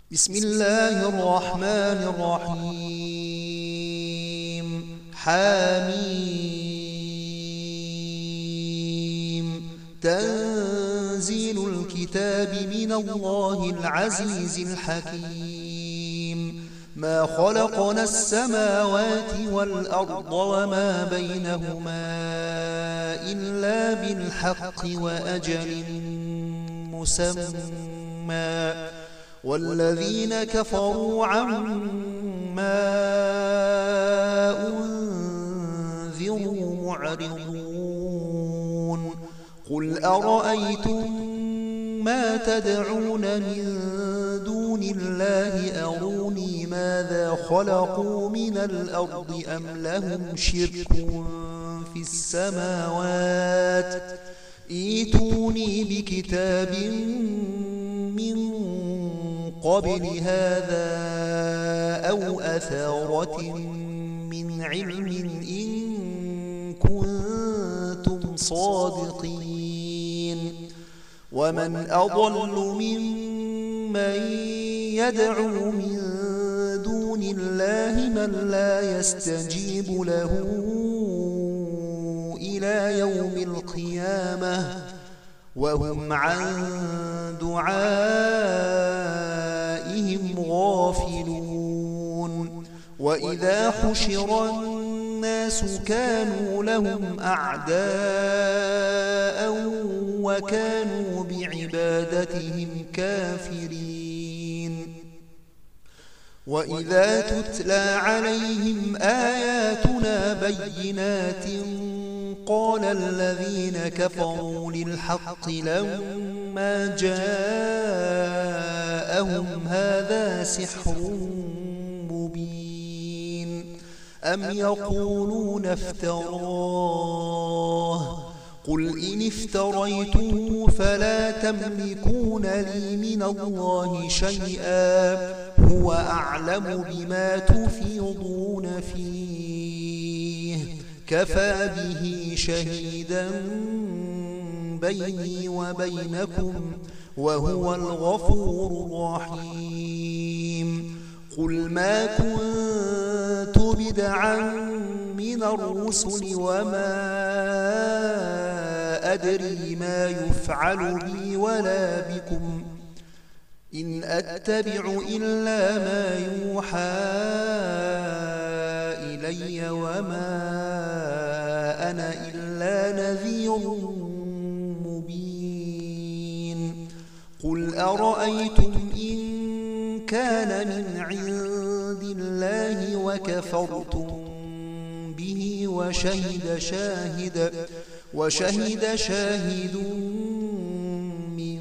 بسم الله الرحمن الرحيم. حميم. تنزيل الكتاب من الله العزيز الحكيم. ما خلقنا السماوات والأرض وما بينهما إلا بالحق وأجل مسمى، والذين كفروا عما أنذروا معرضون. قل أرأيتم ما تدعون من دون الله أروني ماذا خلقوا من الأرض أم لهم شرك في السماوات، ائتوني بكتاب من قبل هذا أو أثارة من علم إن كنتم صادقين. ومن أضل ممن يدعو من دون الله من لا يستجيب له إلى يوم القيامة وهم عن دعائهم غافلون. وإذا حشر الناس كانوا لهم أعداء وكانوا بعبادتهم كافرين. وإذا تتلى عليهم آياتنا بينات قال الذين كفروا للحق لما جاءهم هذا سحر مبين. أم يقولون افتراه، قل إن افتريته فلا تملكون لي من الله شيئا هو أعلم بما تفيضون فيه، كفى به شهيدا بيني وبينكم وهو الغفور الرحيم. قل ما كنت بدعا من الرسل وما أدري ما يفعل بي ولا بكم إن أتبع إلا ما يوحى إلي وما أنا إلا نذير مبين. قل أرأيتم إن كان من عند الله وكفرتم به وشهد شاهد من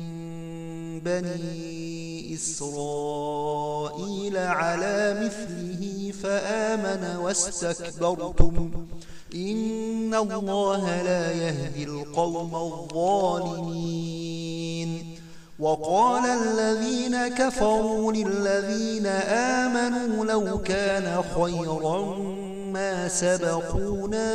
بني إسرائيل على مثله فآمن واستكبرتم إن الله لا يهدي القوم الظالمين. وقال الذين كفروا للذين آمنوا لو كان خيرا ما سبقونا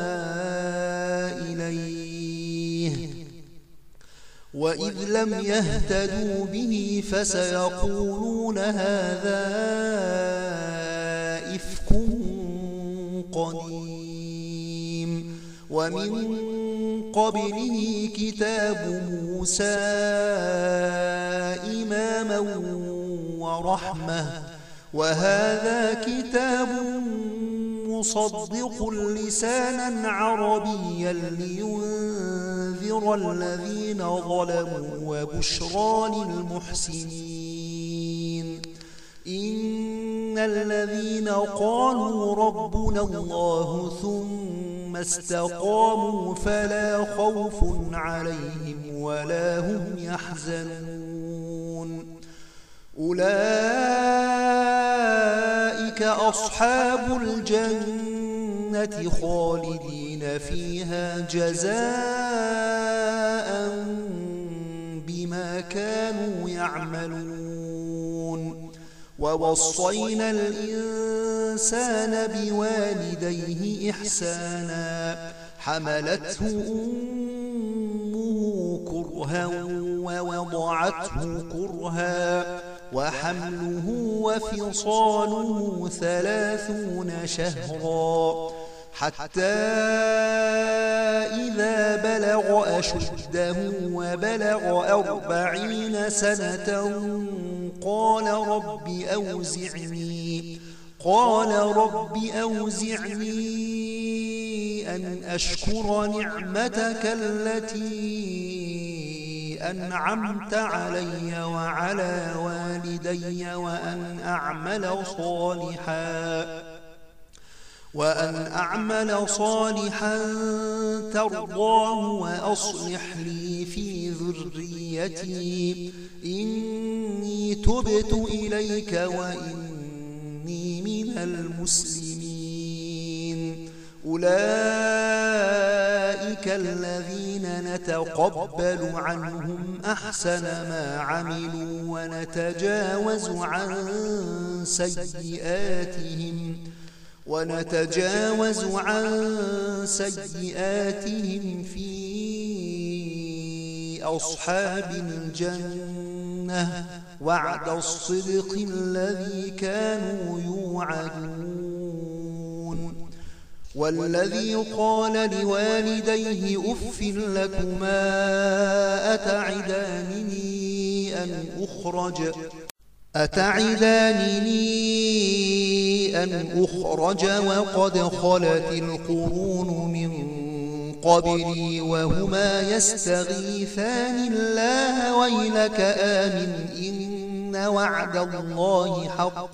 إليه وإذ لم يهتدوا به فسيقولون هذا إفك قديم. ومن قبله كتاب موسى إماما ورحمة وهذا كتاب مصدق لسانا عربيا لينذر الذين ظلموا وبشرى للمحسنين. إن الذين قالوا ربنا الله ثم استقاموا فلا خوف عليهم ولا هم يحزنون. أولئك أصحاب الجنة خالدين فيها جزاء بما كانوا يعملون. ووصينا الإنسان بوالديه إحسانا حملته أمه كرها ووضعته كرها وحمله وفصاله 30 شهرا حتى إذا بلغ أشده وبلغ 40 سنة قال رب أوزعني أن أشكر نعمتك التي أنعمت علي وعلى والدي وأن أعمل صالحا ترضاه وأصلح لي في ذريتي إني تبت إليك وإني من المسلمين أولئك الذين نتقبل عنهم أحسن ما عملوا ونتجاوز عن سيئاتهم في أصحاب الجنة وعد الصدق الذي كانوا يوعدون والذي قال لوالديه أف لكما أتعدانني أن أخرج وقد خلت القرون من قبلي وهما يستغيثان الله ويلك آمن إن وعد الله حق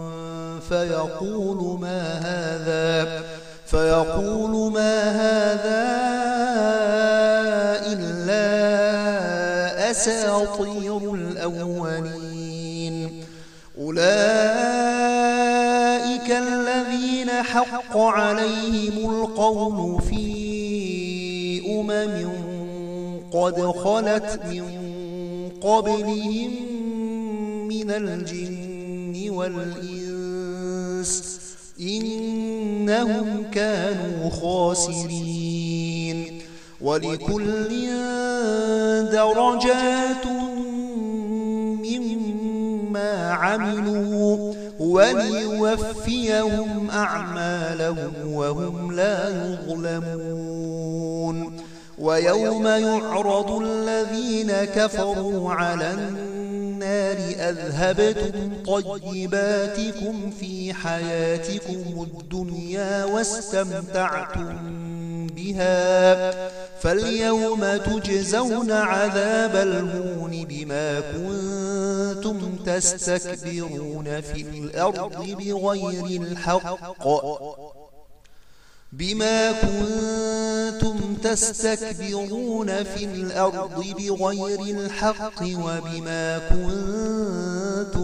فيقول ما هذا إلا أساطير الأولين أولئك الذين حق عليهم القول في قد خلت من قبلهم من الجن والإنس إنهم كانوا خاسرين ولكل درجات مما عملوا وليوفيهم أعمالهم وهم لا يظلمون ويوم يعرض الذين كفروا على النار أذهبتم طيباتكم في حياتكم الدنيا واستمتعتم بها فاليوم تجزون عذاب الهون بما كنتم تستكبرون في الأرض بغير الحق وبما كنتم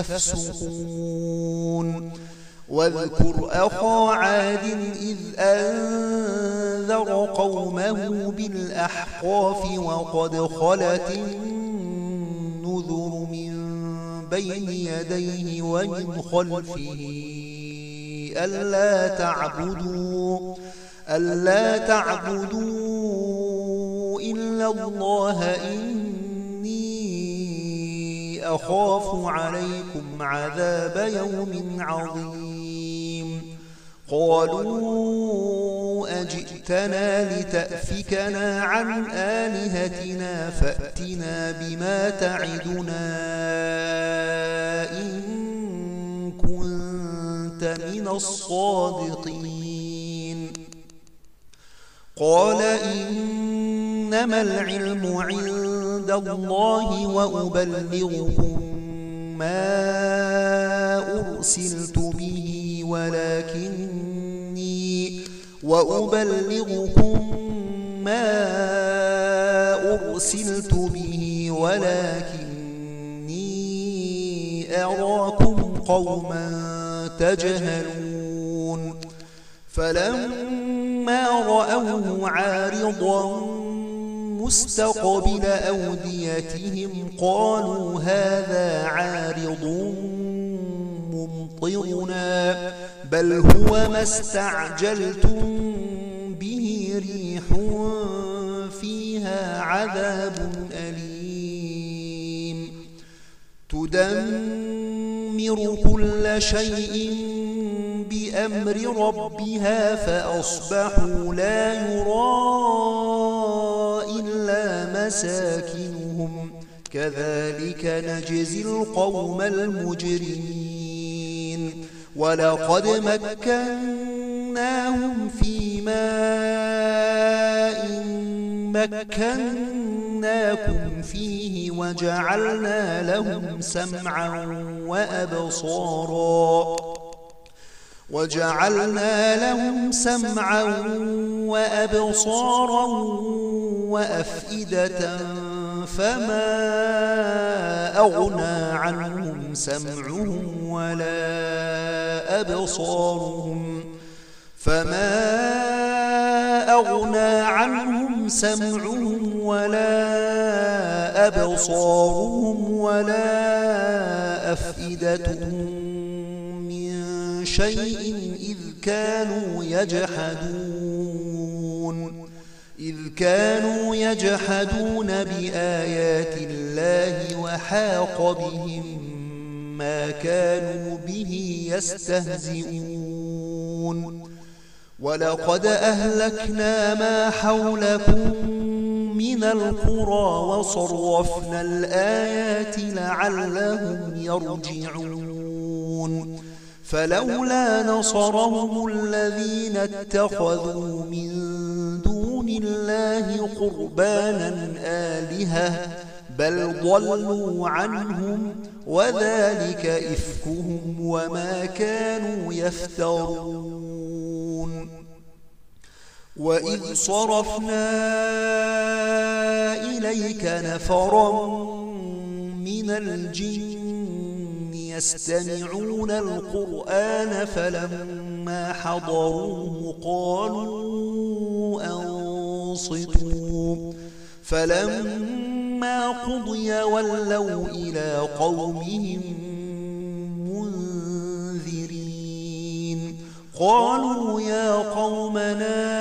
تفسقون واذكر أخا عاد إذ أنذر قومه بالأحقاف وقد خلت النذر من بين يديه ومن خلفه ألا تعبدوا إلا الله إني أخاف عليكم عذاب يوم عظيم قالوا أجئتنا لتأفكنا عن آلهتنا فأتنا بما تعدنا إن كنت من الصادقين قال إنما العلم عند الله وأبلغكم ما أرسلت به ولكني أراكم قوما تجهلون فلما رأوه عارضا مستقبل أوديتهم قالوا هذا عارض ممطرنا بل هو ما استعجلتم به ريح فيها عذاب أليم تدمر كل شيء بأمر ربها فأصبحوا لا يرى إلا مساكنهم كذلك نجزي القوم المجرمين ولقد مكناهم في ماء مكناكم فيه وجعلنا لهم سمعا وأبصارا وأفئدة فما أغنى عنهم سمعهم ولا أبصارهم ولا أفئدتهم من شيء إذ كانوا يجحدون بآيات الله وحاق بهم ما كانوا به يستهزئون ولقد أهلكنا ما حولكم من القرى وصرفنا الآيات لعلهم يرجعون فلولا نصرهم الذين اتخذوا من دون الله قربانا آلهة بل ضلوا عنهم وذلك إفكهم وما كانوا يفترون وإذ صرفنا إليك نفرا من الجن يستمعون القرآن فلما حضروه قالوا أنصتوا فلما قضي ولوا إلى قومهم منذرين قالوا يا قومنا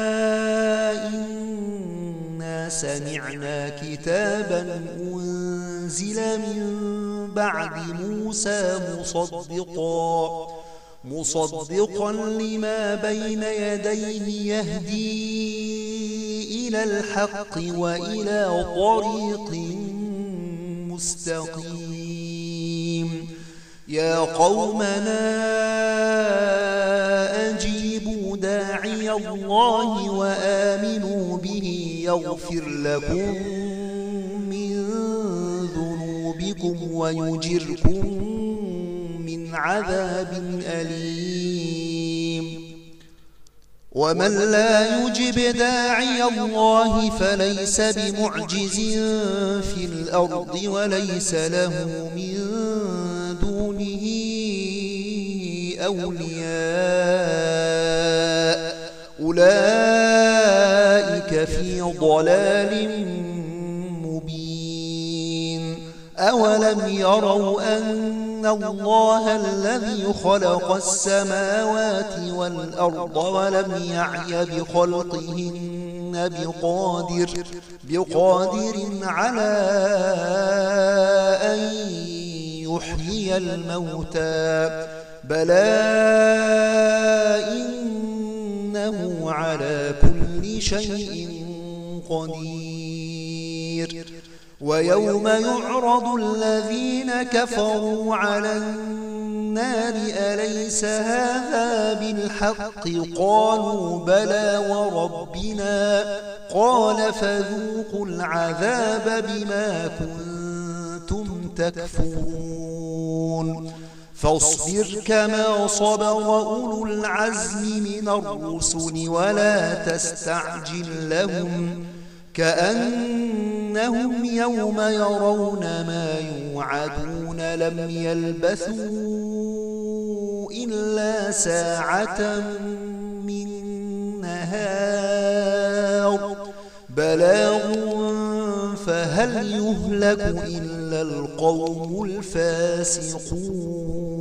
إنا سمعنا كتابا أنزل من بعد موسى مصدقا لما بين يديه يهدي إلى الحق وإلى طريق مستقيم يا قومنا أجيبوا داعي الله وآمنوا به يغفر لكم من ذنوبكم ويجركم من عذاب أليم ومن لا يجب داعي الله فليس بمعجز في الأرض وليس له من دونه أولياء أولئك في ضلال مبين أولم يروا أن الله الذي خلق السماوات والأرض ولم يعي بخلقهن بقادر على أن يحيي الموتى بلى إنه على كل شيء قدير ويوم يعرض الذين كفروا على النار أليس هذا بالحق قالوا بلى وربنا قال فذوقوا العذاب بما كنتم تكفرون فاصبر كما صبر أولو العزم من الرسل ولا تستعجل لهم كأنهم يوم يرون ما يوعدون لم يلبثوا إلا ساعة من نهار بلاغ فهل يهلك إلا القوم الفاسقون.